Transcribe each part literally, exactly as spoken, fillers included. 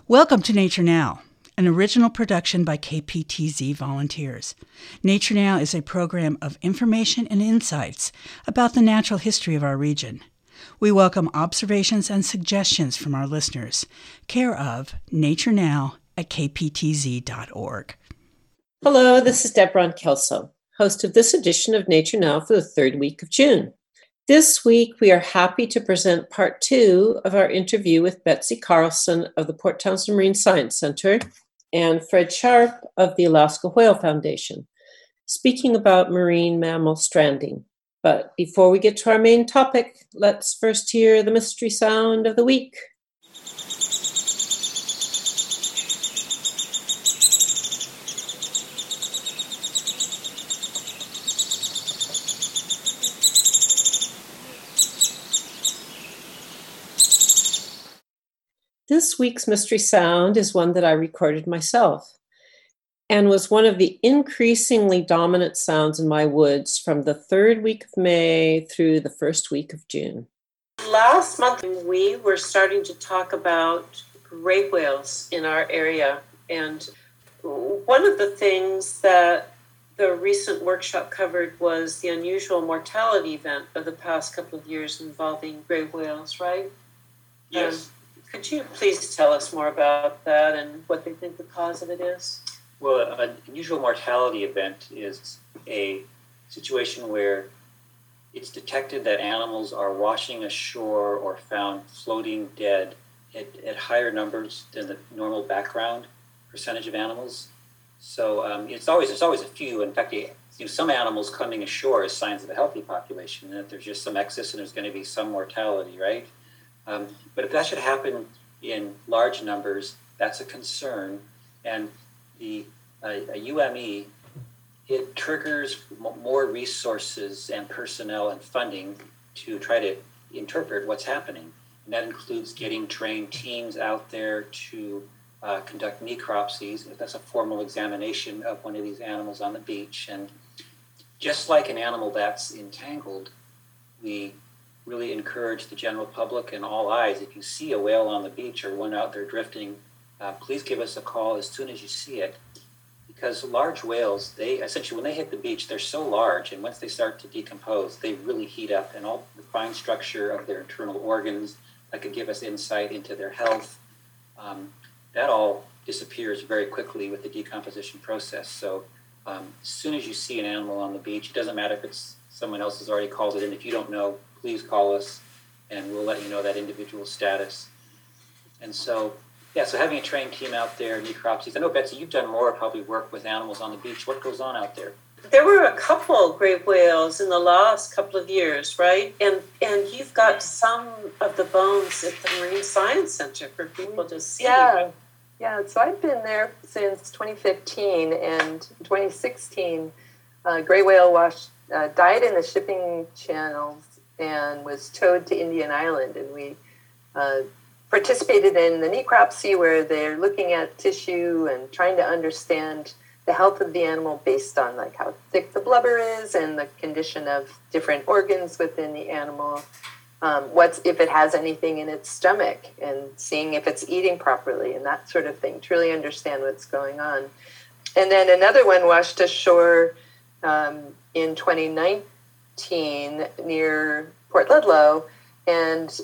Welcome to Nature Now, an original production by K P T Z volunteers. Nature Now is a program of information and insights about the natural history of our region. We welcome observations and suggestions from our listeners. Care of Nature Now at k p t z dot org. Hello, this is Deborah Kelso, host of this edition of Nature Now for the third week of June. This week, we are happy to present part two of our interview with Betsy Carlson of the Port Townsend Marine Science Center and Fred Sharp of the Alaska Whale Foundation, speaking about marine mammal stranding. But before we get to our main topic, let's first hear the mystery sound of the week. This week's mystery sound is one that I recorded myself and was one of the increasingly dominant sounds in my woods from the third week of May through the first week of June. Last month, we were starting to talk about gray whales in our area. And one of the things that the recent workshop covered was the unusual mortality event of the past couple of years involving gray whales, right? Yes. Um, Could you please tell us more about that and what they think the cause of it is? Well, an unusual mortality event is a situation where it's detected that animals are washing ashore or found floating dead at, at higher numbers than the normal background percentage of animals. So um, it's always it's always a few. In fact, you know, some animals coming ashore is signs of a healthy population, and that there's just some excess and there's going to be some mortality, right? Um, but if that should happen in large numbers, that's a concern. And the uh, a U M E, it triggers m- more resources and personnel and funding to try to interpret what's happening. And that includes getting trained teams out there to uh, conduct necropsies. That's a formal examination of one of these animals on the beach. And just like an animal that's entangled, we really encourage the general public and all eyes, if you see a whale on the beach or one out there drifting, uh, please give us a call as soon as you see it. Because large whales, they essentially, when they hit the beach, they're so large, and once they start to decompose, they really heat up, and all the fine structure of their internal organs that could give us insight into their health, um, that all disappears very quickly with the decomposition process. So um, as soon as you see an animal on the beach, it doesn't matter if it's someone else has already called it in. If you don't know, please call us and we'll let you know that individual status. And so, yeah, so having a trained team out there, necropsies. I know, Betsy, you've done more probably work with animals on the beach. What goes on out there? There were a couple gray whales in the last couple of years, right? And and you've got some of the bones at the Marine Science Center for people to see. Yeah, yeah. So I've been there since twenty fifteen, and in twenty sixteen, uh, gray whale washed, uh, died in the shipping channels and was towed to Indian Island, and we uh, participated in the necropsy where they're looking at tissue and trying to understand the health of the animal based on like how thick the blubber is and the condition of different organs within the animal, um, what's if it has anything in its stomach, and seeing if it's eating properly and that sort of thing to really understand what's going on. And then another one washed ashore um, in twenty nineteen near Port Ludlow, and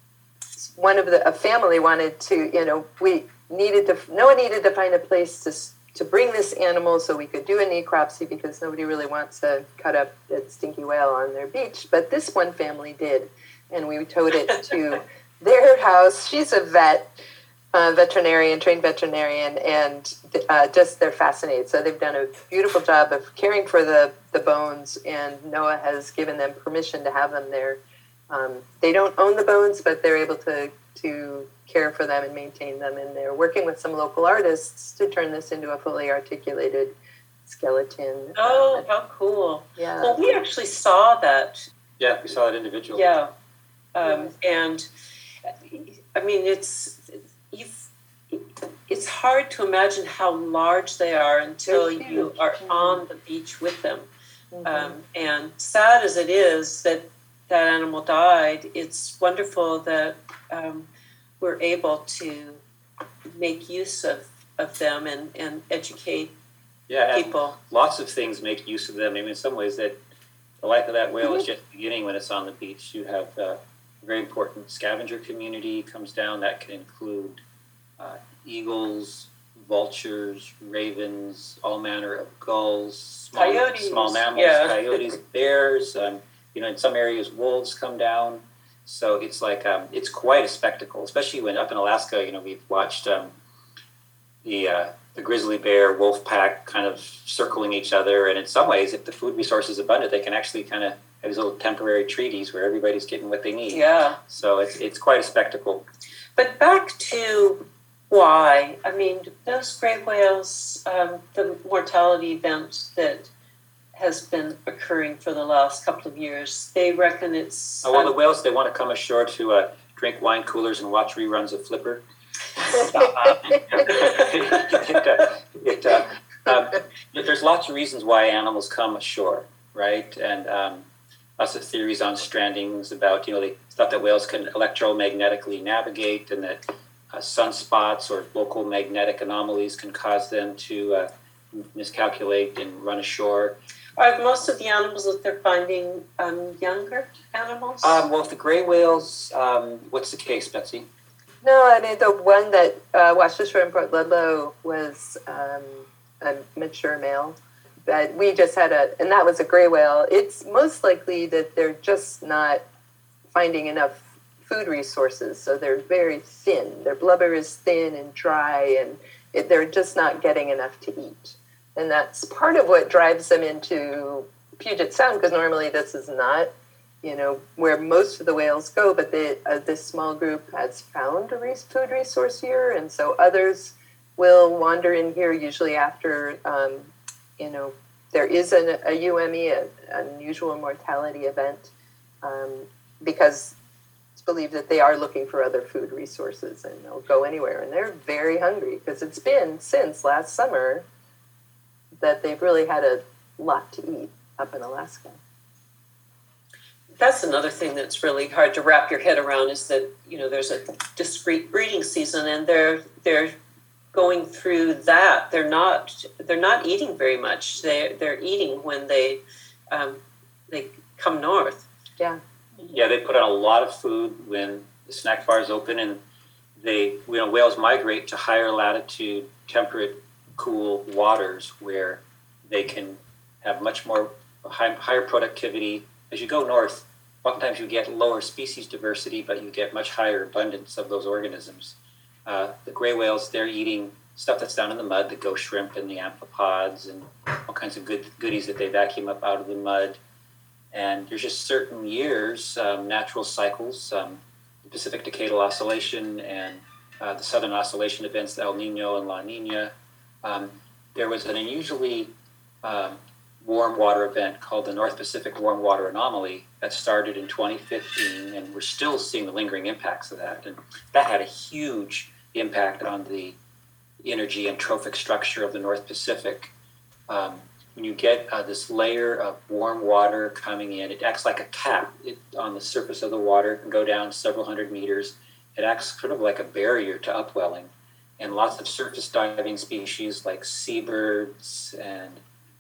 one of the a family wanted to, you know, we needed to, no one needed to find a place to to bring this animal so we could do a necropsy because nobody really wants to cut up a stinky whale on their beach. But this one family did, and we towed it to their house. She's a vet, uh, veterinarian, trained veterinarian, and uh, just they're fascinated. So they've done a beautiful job of caring for the, the bones, and NOAA has given them permission to have them there. Um, they don't own the bones, but they're able to to care for them and maintain them, and they're working with some local artists to turn this into a fully articulated skeleton. Oh, uh, how cool. Yeah. Well, we actually saw that. Yeah, we saw that individual. Yeah. Um, and, I mean, it's you've, it's hard to imagine how large they are until you are on the beach with them. Mm-hmm. Um, and sad as it is that that animal died, it's wonderful that um, we're able to make use of, of them and, and educate yeah, people. Lots of things make use of them. I mean, in some ways, that the life of that whale mm-hmm. is just beginning when it's on the beach. You have uh, a very important scavenger community comes down. That can include uh, eagles, vultures, ravens, all manner of gulls, small, coyotes, small mammals, yeah. coyotes, bears. Um, you know, in some areas, wolves come down. So it's like um, it's quite a spectacle, especially when up in Alaska. You know, we've watched um, the uh, the grizzly bear wolf pack kind of circling each other, and in some ways, if the food resource is abundant, they can actually kind of have these little temporary treaties where everybody's getting what they need. Yeah. So it's it's quite a spectacle. But back to why, I mean, those gray whales, um, the mortality event that has been occurring for the last couple of years, they reckon it's... Oh, well, the whales, they want to come ashore to uh, drink wine coolers and watch reruns of Flipper. it, uh, it, uh, um, there's lots of reasons why animals come ashore, right? And um, lots of theories on strandings about, you know, they thought that whales can electromagnetically navigate and that uh, sunspots or local magnetic anomalies can cause them to uh, miscalculate and run ashore. Are most of the animals that they're finding um, younger animals? Um, well, if the gray whales, um, what's the case, Betsy? No, I mean, the one that uh, washed ashore in Port Ludlow was um, a mature male. But we just had a, and that was a gray whale. It's most likely that they're just not finding enough food resources. So they're very thin. Their blubber is thin and dry, and it, they're just not getting enough to eat. And that's part of what drives them into Puget Sound, because normally this is not, you know, where most of the whales go, but they, uh, this small group has found a food resource here, and so others will wander in here usually after, um, you know, there is an, a U M E, an unusual mortality event, um, because it's believed that they are looking for other food resources, and they'll go anywhere, and they're very hungry, because it's been since last summer that they've really had a lot to eat up in Alaska. That's another thing that's really hard to wrap your head around, is that, you know, there's a discrete breeding season, and they're they're going through that. They're not they're not eating very much. They they're eating when they um, they come north. Yeah. Yeah, they put out a lot of food when the snack bars open, and they, you know, whales migrate to higher latitude, temperate, cool waters where they can have much more high, higher productivity. As you go north, oftentimes you get lower species diversity, but you get much higher abundance of those organisms. Uh, the gray whales, they're eating stuff that's down in the mud, the ghost shrimp and the amphipods and all kinds of good goodies that they vacuum up out of the mud. And there's just certain years, um, natural cycles, um, the Pacific Decadal Oscillation and uh, the Southern Oscillation events, the El Nino and La Nina. Um, there was an unusually um, warm water event called the North Pacific Warm Water Anomaly that started in twenty fifteen, and we're still seeing the lingering impacts of that. And that had a huge impact on the energy and trophic structure of the North Pacific. Um, when you get uh, this layer of warm water coming in, it acts like a cap it, on the surface of the water. It can go down several hundred meters. It acts sort of like a barrier to upwelling. And lots of surface diving species like seabirds and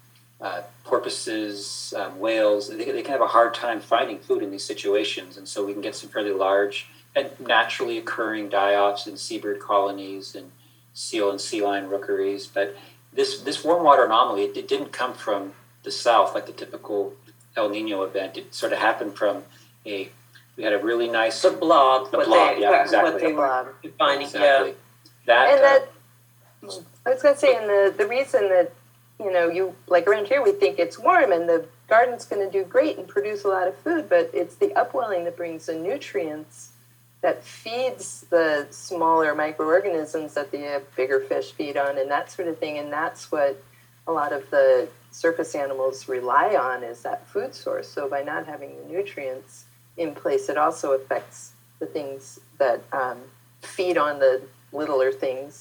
uh, porpoises, um, whales, they, they can have a hard time finding food in these situations. And so we can get some fairly large and naturally occurring die-offs in seabird colonies and seal and sea lion rookeries. But this, this warm water anomaly, it, it didn't come from the south like the typical El Nino event. It sort of happened from a, we had a really nice... The blob. The what blob, they, yeah, exactly. What they were finding, exactly. yeah. That, and that, uh, I was going to say, and the, the reason that, you know, you, like around here, we think it's warm and the garden's going to do great and produce a lot of food, but it's the upwelling that brings the nutrients that feeds the smaller microorganisms that the bigger fish feed on and that sort of thing. And that's what a lot of the surface animals rely on, is that food source. So by not having the nutrients in place, it also affects the things that um, feed on the littler things,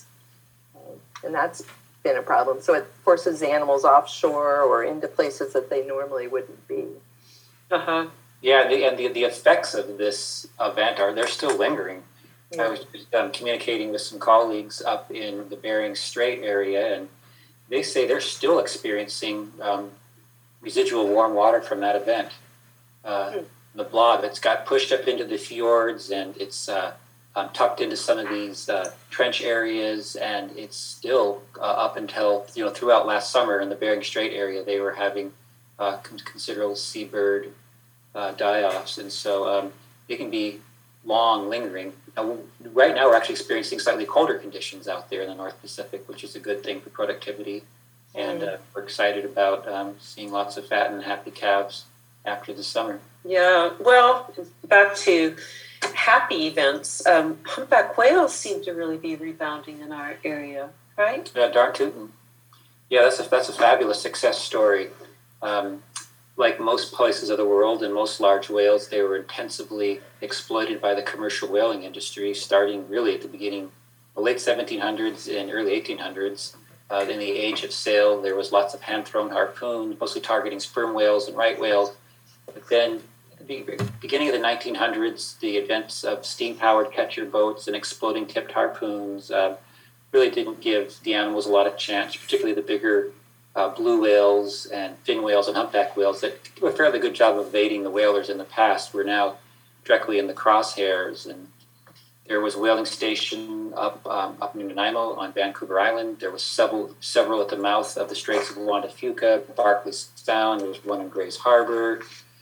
and that's been a problem. So it forces animals offshore or into places that they normally wouldn't be. Uh-huh. Yeah, the, and the, the effects of this event are, they're still lingering. Yeah. I was just, um, communicating with some colleagues up in the Bering Strait area, and they say they're still experiencing um, residual warm water from that event. Uh, mm. The blob, it's got pushed up into the fjords, and it's uh, um, tucked into some of these uh, trench areas, and it's still uh, up until, you know, throughout last summer in the Bering Strait area, they were having uh, considerable seabird uh, die-offs, and so um, it can be long, lingering. Now, right now, we're actually experiencing slightly colder conditions out there in the North Pacific, which is a good thing for productivity, and uh, we're excited about um, seeing lots of fat and happy calves after the summer. Yeah, well, back to happy events. Um, humpback whales seem to really be rebounding in our area, right? Yeah, darn tootin'. Yeah, that's a, that's a fabulous success story. Um, like most places of the world and most large whales, they were intensively exploited by the commercial whaling industry, starting really at the beginning, the late seventeen hundreds and early eighteen hundreds. Uh, in the age of sail, there was lots of hand-thrown harpoons, mostly targeting sperm whales and right whales. But then at the beginning of the nineteen hundreds, the advent of steam-powered catcher boats and exploding tipped harpoons uh, really didn't give the animals a lot of chance, particularly the bigger uh, blue whales and fin whales and humpback whales that do a fairly good job of evading the whalers in the past were now directly in the crosshairs. And there was a whaling station up um, up near Nanaimo on Vancouver Island. There was several several at the mouth of the Straits of Juan de Fuca, Barclays Sound. There was one in Grays Harbor.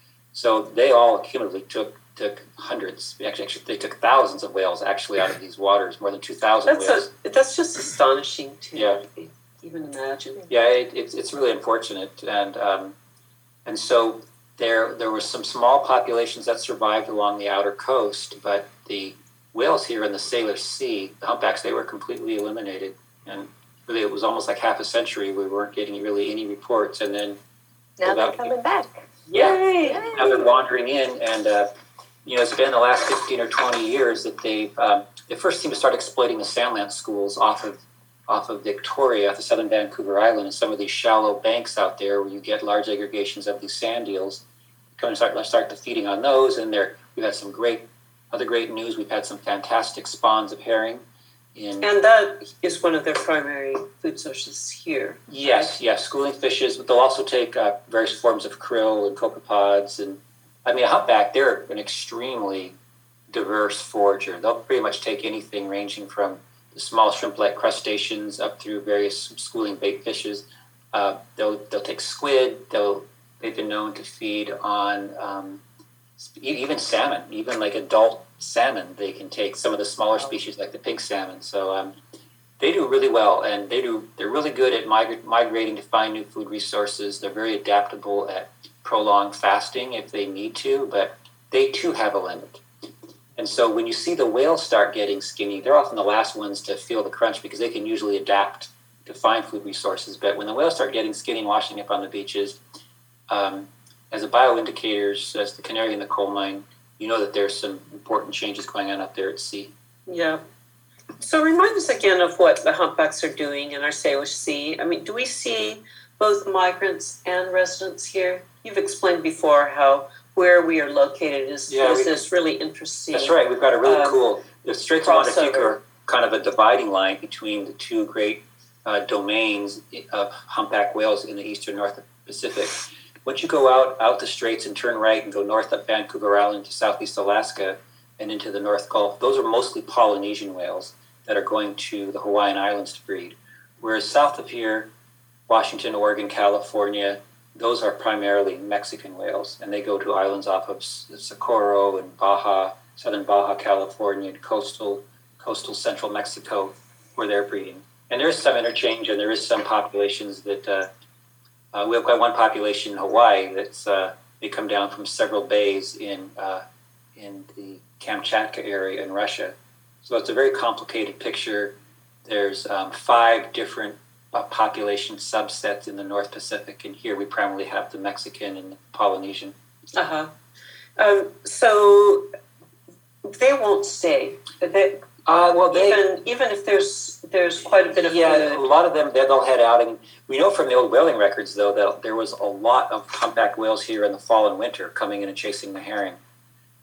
So they all cumulatively took took hundreds. Actually, actually, they took thousands of whales actually out of these waters. More than two thousand whales. A, that's just astonishing to yeah. even imagine. Yeah, it, it's it's really unfortunate, and um, and so there there were some small populations that survived along the outer coast, but the whales here in the Sailor Sea, the humpbacks, they were completely eliminated, and really it was almost like half a century we weren't getting really any reports, and then now they're coming back. Yeah, Yay. Now they're wandering in, and uh, you know, it's been the last fifteen or twenty years that they've um, they first seemed to start exploiting the Sandland schools off of off of Victoria, off the southern Vancouver Island, and some of these shallow banks out there where you get large aggregations of these sand eels. Come and start start the feeding on those, and there we've had some great other great news. We've had some fantastic spawns of herring. In, and that is one of their primary food sources here. Yes, right? yes, schooling fishes, but they'll also take uh, various forms of krill and copepods. And I mean, a humpback, they're an extremely diverse forager. They'll pretty much take anything ranging from the small shrimp-like crustaceans up through various schooling bait fishes. Uh, they'll they'll take squid. They'll they've been known to feed on um, even salmon, even like adult salmon. They can take some of the smaller species like the pink salmon. So um, they do really well, and they do they're really good at migra- migrating to find new food resources. They're very adaptable at prolonged fasting if they need to, but they too have a limit. And so when you see the whales start getting skinny, they're often the last ones to feel the crunch because they can usually adapt to find food resources. But when the whales start getting skinny and washing up on the beaches, um, as a bioindicators, as the canary in the coal mine, you know that there's some important changes going on up there at sea. Yeah. So remind us again of what the humpbacks are doing in our Salish Sea. I mean, do we see both migrants and residents here? You've explained before how where we are located is, yeah, is we, this really interesting. That's right. We've got a really um, cool, the Straits of Juan de Fuca are kind of a dividing line between the two great uh, domains of humpback whales in the eastern North Pacific. Once you go out, out the straits and turn right and go north up Vancouver Island to southeast Alaska and into the North Gulf, those are mostly Polynesian whales that are going to the Hawaiian Islands to breed. Whereas south of here, Washington, Oregon, California, those are primarily Mexican whales, and they go to islands off of Socorro and Baja, southern Baja California, and coastal coastal central Mexico, where they're breeding. And there is some interchange, and there is some populations that uh, uh, we have got one population in Hawaii that's uh, they come down from several bays in uh, in the Kamchatka area in Russia. So it's a very complicated picture. There's um, five different Uh, population subsets in the North Pacific, and here we primarily have the Mexican and the Polynesian. Uh-huh. Um, so they won't stay. They, uh, well, they, even even if there's there's quite a bit of yeah, food. a lot of them they'll head out, and we know from the old whaling records though that there was a lot of humpback whales here in the fall and winter coming in and chasing the herring,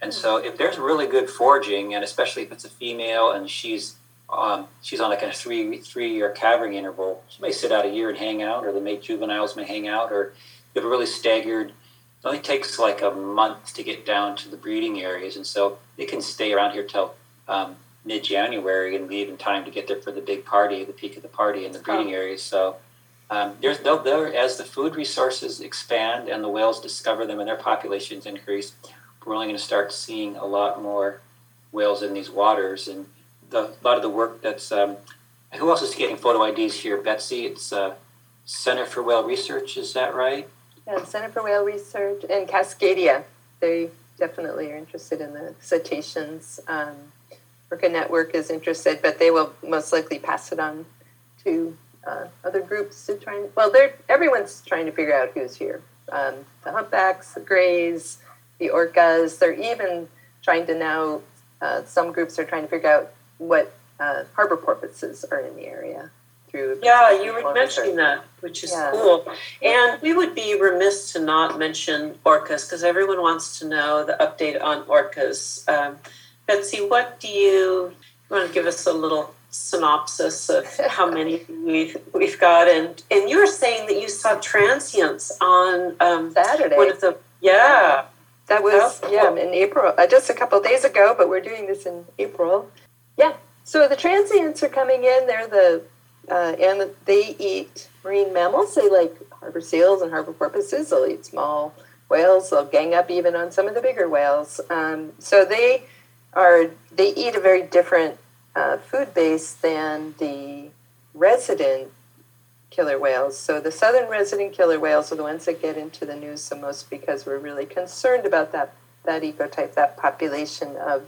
And so if there's really good foraging, and especially if it's a female and she's um, she's on like a three three year calving interval, she may sit out a year and hang out, or the mate juveniles may hang out, or you have a really staggered. It only takes like a month to get down to the breeding areas, and so they can stay around here till um, mid-January and leave in time to get there for the big party, the peak of the party in the breeding oh. areas. So um, there's they'll, they'll, as the food resources expand and the whales discover them and their populations increase, we're only going to start seeing a lot more whales in these waters. And the, a lot of the work that's um, who else is getting photo I Ds here? Betsy, it's uh, Center for Whale Research, is that right? Yeah, Center for Whale Research and Cascadia. They definitely are interested in the cetaceans. Um, Orca Network is interested, but they will most likely pass it on to uh, other groups to try and, well, they're, everyone's trying to figure out who's here. Um, the humpbacks, the grays, the orcas, they're even trying to now, uh, some groups are trying to figure out what uh, harbor porpoises are in the area. Through yeah, you were mentioning that, which is yeah. cool. And we would be remiss to not mention orcas, because everyone wants to know the update on orcas. Um, Betsy, what do you, you want to give us a little synopsis of how many we've, we've got? And, and you were saying that you saw transients on um, Saturday. One of the, yeah. That was, oh, yeah, cool. in April, uh, just a couple of days ago, but we're doing this in April. Yeah, so the transients are coming in. They're the, uh, and they eat marine mammals. They like harbor seals and harbor porpoises. They'll eat small whales. They'll gang up even on some of the bigger whales. Um, so they are, they eat a very different uh, food base than the resident killer whales. So the southern resident killer whales are the ones that get into the news the most because we're really concerned about that, that ecotype, that population of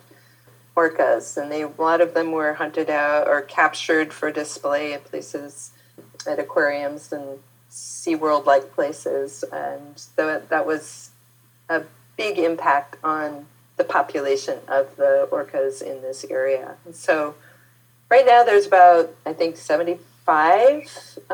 orcas. And they, a lot of them were hunted out or captured for display at places, at aquariums and SeaWorld-like places. And that, that was a big impact on the population of the orcas in this area. And so right now there's about, I think, seventy-five.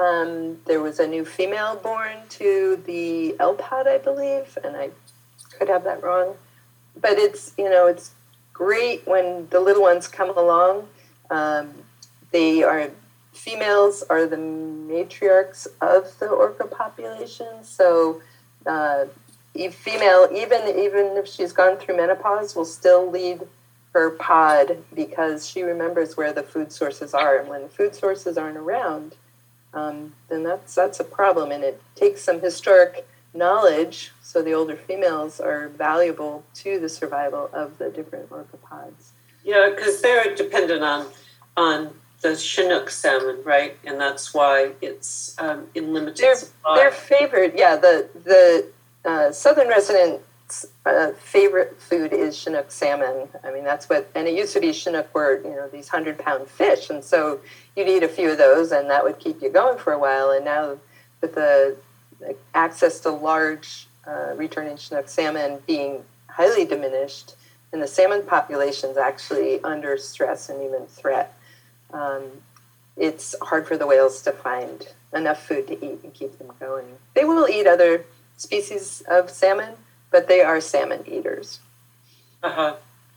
Um, there was a new female born to the L P O D, I believe, and I could have that wrong. But it's, you know, it's great when the little ones come along. Um, they are, females are the matriarchs of the orca population. So uh, female, even even if she's gone through menopause, will still lead her pod because she remembers where the food sources are. And when the food sources aren't around, um, then that's that's a problem. And it takes some historic knowledge, so the older females are valuable to the survival of the different orca pods. Yeah, because they're dependent on on the Chinook salmon, right? And that's why it's um, in limited their, supply. Their favorite, yeah, the the uh, southern residents' uh, favorite food is Chinook salmon. I mean, that's what, and it used to be Chinook were, you know, these hundred-pound fish, and so you'd eat a few of those, and that would keep you going for a while. And now with the access to large uh, returning Chinook salmon being highly diminished, and the salmon population's actually under stress and even threat, um, it's hard for the whales to find enough food to eat and keep them going. They will eat other species of salmon, but they are salmon eaters. Uh-huh.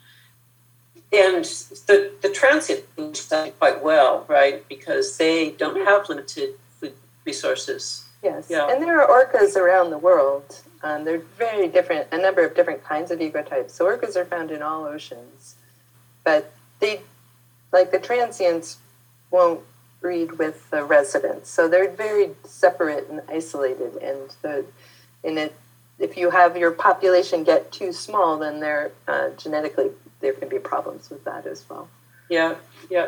And the, the transient do quite well, right? Because they don't have limited food resources. Yes, yeah. And there are orcas around the world. Um, they're very different, a number of different kinds of ecotypes. So orcas are found in all oceans. But they, like the transients, won't breed with the residents. So they're very separate and isolated. And the, in it, if you have your population get too small, then they're uh, genetically, there can be problems with that as well. Yeah, yeah.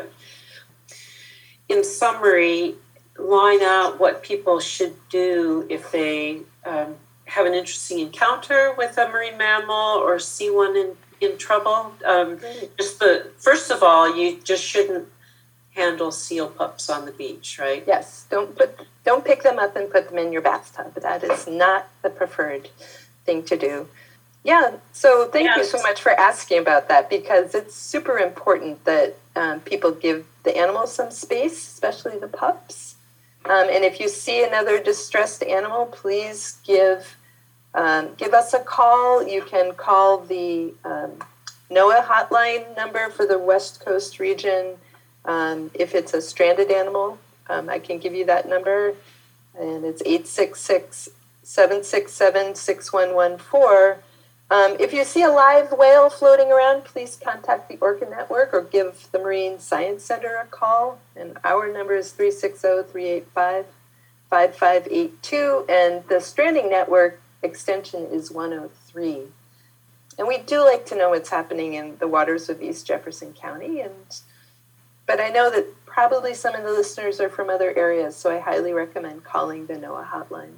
In summary, line out what people should do if they um, have an interesting encounter with a marine mammal or see one in, in trouble. Um, just the first of all, you just shouldn't handle seal pups on the beach, right? Yes, don't put don't pick them up and put them in your bathtub. That is not the preferred thing to do. Yeah, so thank yes. you so much for asking about that, because it's super important that um, people give the animals some space, especially the pups. Um, and if you see another distressed animal, please give Um, give us a call. You can call the um, NOAA hotline number for the West Coast region. Um, if it's a stranded animal, um, I can give you that number, and it's eight six six, seven six seven, six one one four. Um, if you see a live whale floating around, please contact the Orca Network or give the Marine Science Center a call. And our number is three six zero, three eight five, five five eight two, and the Stranding Network extension is one oh three. And we do like to know what's happening in the waters of East Jefferson County, and but I know that probably some of the listeners are from other areas, so I highly recommend calling the NOAA hotline.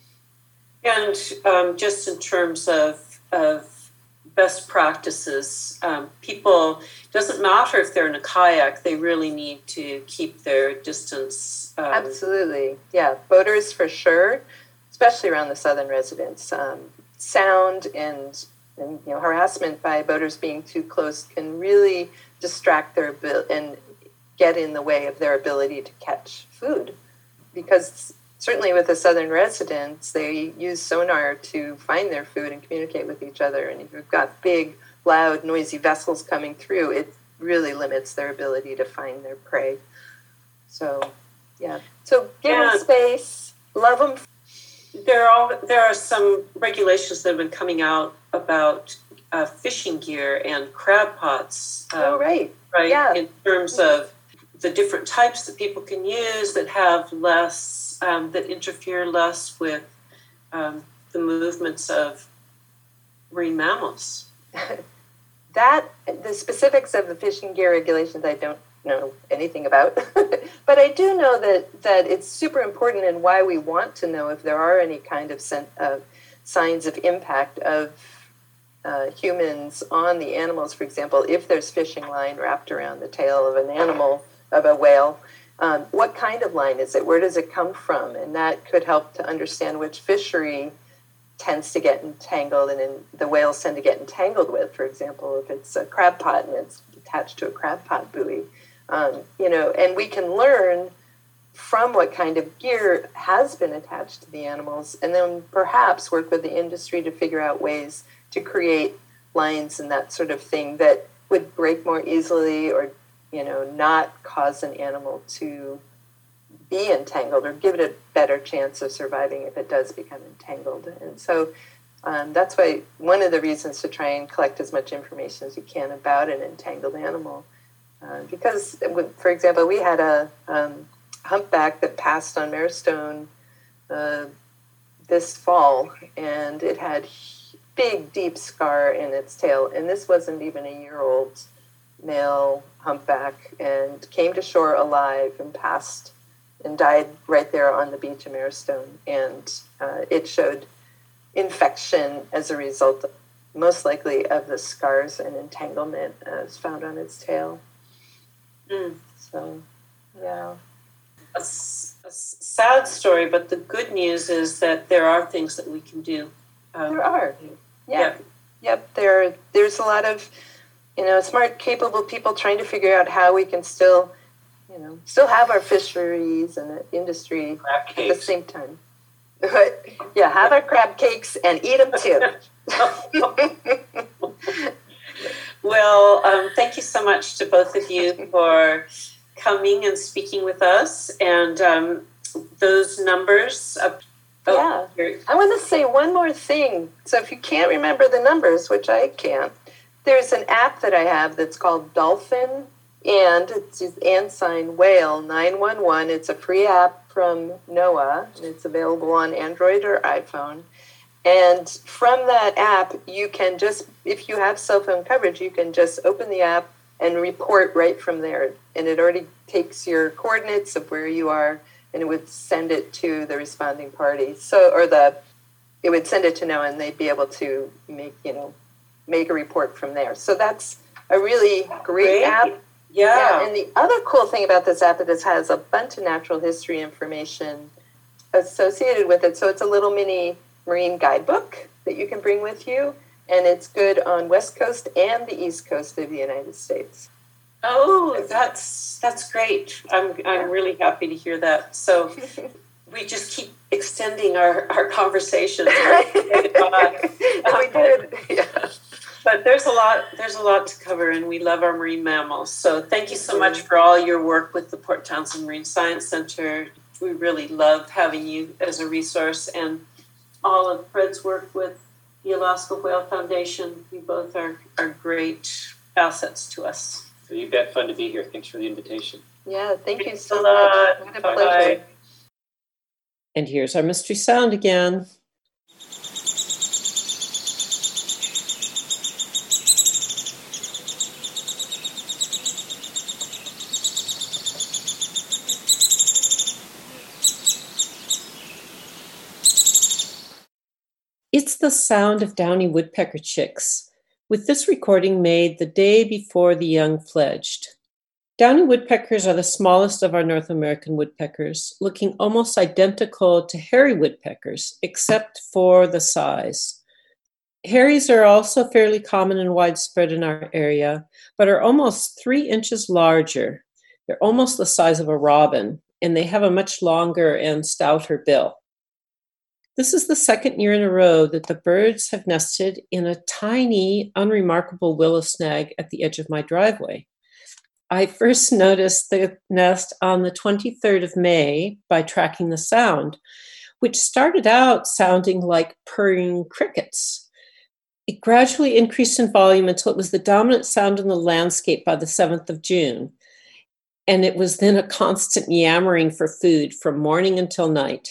And um, just in terms of, of best practices, um, people, it doesn't matter if they're in a kayak, they really need to keep their distance. Um, Absolutely. Yeah, boaters for sure, especially around the southern residents. Um, sound and, and you know harassment by boaters being too close can really distract their ability and get in the way of their ability to catch food, because certainly with the southern residents, they use sonar to find their food and communicate with each other. And if you've got big, loud, noisy vessels coming through, it really limits their ability to find their prey. So, yeah. So give Yeah. them space, love them. There are there are some regulations that have been coming out about uh, fishing gear and crab pots. Um, Oh, right. Right. Yeah. In terms of the different types that people can use that have less, um, that interfere less with um, the movements of marine mammals. That, the specifics of the fishing gear regulations, I don't know anything about. But I do know that, that it's super important, and why we want to know if there are any kind of sen- uh, signs of impact of uh, humans on the animals. For example, if there's fishing line wrapped around the tail of an animal, of a whale, um, what kind of line is it? Where does it come from? And that could help to understand which fishery tends to get entangled, and in, the whales tend to get entangled with. For example, if it's a crab pot and it's attached to a crab pot buoy, um, you know, and we can learn from what kind of gear has been attached to the animals, and then perhaps work with the industry to figure out ways to create lines and that sort of thing that would break more easily, or, you know, not cause an animal to be entangled, or give it a better chance of surviving if it does become entangled. And so um, that's why one of the reasons to try and collect as much information as you can about an entangled animal. Uh, because, for example, we had a um, humpback that passed on Marestone uh, this fall, and it had big, deep scar in its tail. And this wasn't even a year-old male humpback, and came to shore alive and passed and died right there on the beach of Marestone. And uh, it showed infection as a result, most likely, of the scars and entanglement as found on its tail. Mm. So, yeah. A, s- a s- sad story, but the good news is that there are things that we can do. Um, There are. Yeah. Yeah. Yep. There, there's a lot of, you know, smart, capable people trying to figure out how we can still, you know, still have our fisheries and the industry crab at the cakes. same time. Yeah, have our crab cakes and eat them too. Well, um, thank you so much to both of you for coming and speaking with us. And um, those numbers. Of, Yeah. here- I want to say one more thing. So if you can't remember the numbers, which I can't, there's an app that I have that's called Dolphin, and it's and sign whale nine one one. It's a free app from NOAA, and it's available on Android or iPhone. And from that app, you can just, if you have cell phone coverage, you can just open the app and report right from there. And it already takes your coordinates of where you are, and it would send it to the responding party. So, or the, it would send it to NOAA, and they'd be able to make, you know, make a report from there. So that's a really great, Great. app. Yeah. Yeah, and the other cool thing about this app is it has a bunch of natural history information associated with it. So it's a little mini marine guidebook that you can bring with you, and it's good on West Coast and the East Coast of the United States. Oh, that's that's great. I'm I'm really happy to hear that. So we just keep extending our, our conversations. We're there's a lot there's a lot to cover, and we love our marine mammals. So thank you so much for all your work with the Port Townsend Marine Science Center. We really love having you as a resource, and all of Fred's work with the Alaska Whale Foundation. You both are, are great assets to us. So you bet. Fun to be here. Thanks for the invitation. Yeah, thank Thanks you so a much. lot. What a Bye-bye. pleasure. And here's our mystery sound again. It's the sound of downy woodpecker chicks, with this recording made the day before the young fledged. Downy woodpeckers are the smallest of our North American woodpeckers, looking almost identical to hairy woodpeckers, except for the size. Hairies are also fairly common and widespread in our area, but are almost three inches larger. They're almost the size of a robin, and they have a much longer and stouter bill. This is the second year in a row that the birds have nested in a tiny, unremarkable willow snag at the edge of my driveway. I first noticed the nest on the twenty-third of May by tracking the sound, which started out sounding like purring crickets. It gradually increased in volume until it was the dominant sound in the landscape by the seventh of June. And it was then a constant yammering for food from morning until night.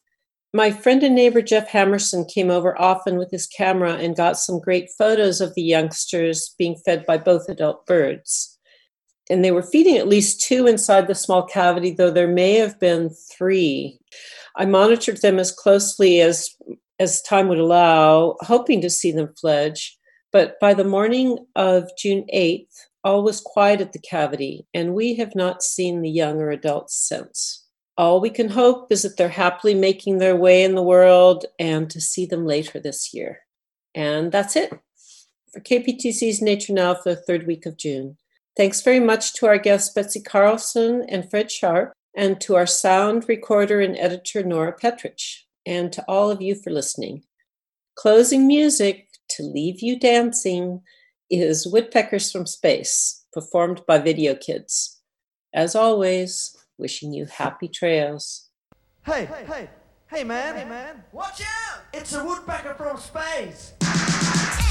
My friend and neighbor Jeff Hammerson came over often with his camera and got some great photos of the youngsters being fed by both adult birds. And they were feeding at least two inside the small cavity, though there may have been three. I monitored them as closely as, as time would allow, hoping to see them fledge. But by the morning of June eighth, all was quiet at the cavity, and we have not seen the young or adults since. All we can hope is that they're happily making their way in the world and to see them later this year. And that's it for K P T C's Nature Now for the third week of June. Thanks very much to our guests Betsy Carlson and Fred Sharp, and to our sound recorder and editor Nora Petrich, and to all of you for listening. Closing music to leave you dancing is Woodpeckers from Space, performed by Video Kids. As always, wishing you happy trails. Hey, hey, hey, hey man, hey man, watch out! It's a woodpecker from space!